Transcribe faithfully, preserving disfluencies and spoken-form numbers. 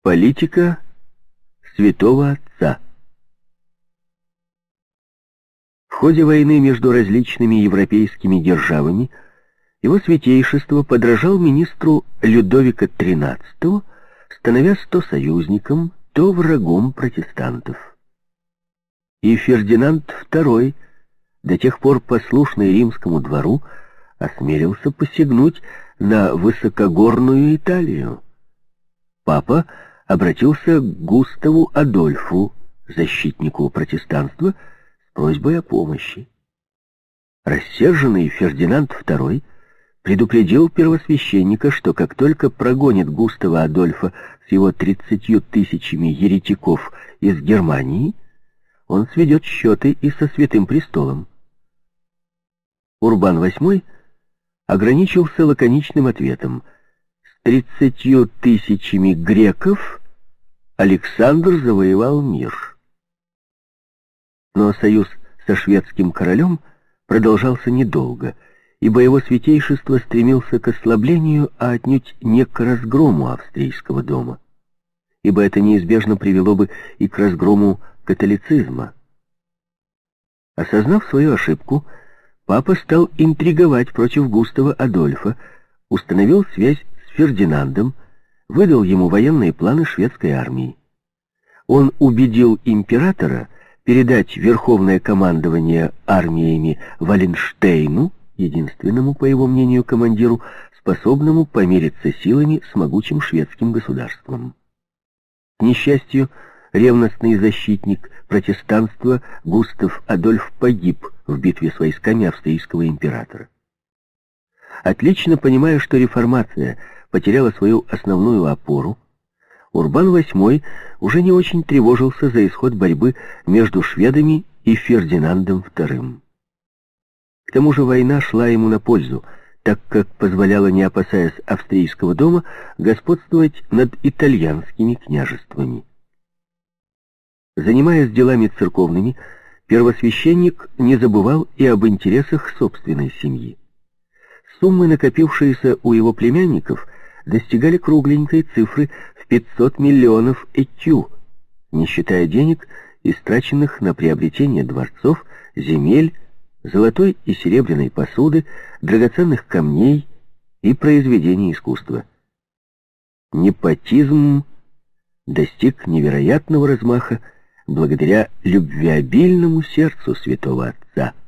Политика святого отца. В ходе войны между различными европейскими державами его святейшество подражал министру Людовика тринадцатого, становясь то союзником, то врагом протестантов. И Фердинанд второй, до тех пор послушный римскому двору, осмелился посягнуть на высокогорную Италию. Папа обратился к Густаву Адольфу, защитнику протестанства, с просьбой о помощи. Рассерженный Фердинанд второй предупредил первосвященника, что как только прогонит Густава Адольфа с его тридцатью тысячами еретиков из Германии, он сведет счеты и со Святым Престолом. Урбан восьмой ограничился лаконичным ответом: с тридцатью тысячами греков Александр завоевал мир. Но союз со шведским королем продолжался недолго, ибо его святейшество стремился к ослаблению, а отнюдь не к разгрому австрийского дома, ибо это неизбежно привело бы и к разгрому католицизма. Осознав свою ошибку, папа стал интриговать против Густава Адольфа, установил связь с Фердинандом, выдал ему военные планы шведской армии. Он убедил императора передать верховное командование армиями Валенштейну, единственному, по его мнению, командиру, способному помириться силами с могучим шведским государством. К несчастью, ревностный защитник протестанства Густав Адольф погиб в битве с войсками австрийского императора. Отлично понимая, что реформация потеряла свою основную опору, Урбан восьмой уже не очень тревожился за исход борьбы между шведами и Фердинандом вторым. К тому же война шла ему на пользу, так как позволяла, не опасаясь австрийского дома, господствовать над итальянскими княжествами. Занимаясь делами церковными, первосвященник не забывал и об интересах собственной семьи. Суммы, накопившиеся у его племянников, достигали кругленькой цифры в пятьсот миллионов экю, не считая денег, истраченных на приобретение дворцов, земель, золотой и серебряной посуды, драгоценных камней и произведений искусства. Непотизм достиг невероятного размаха благодаря любвеобильному сердцу святого отца.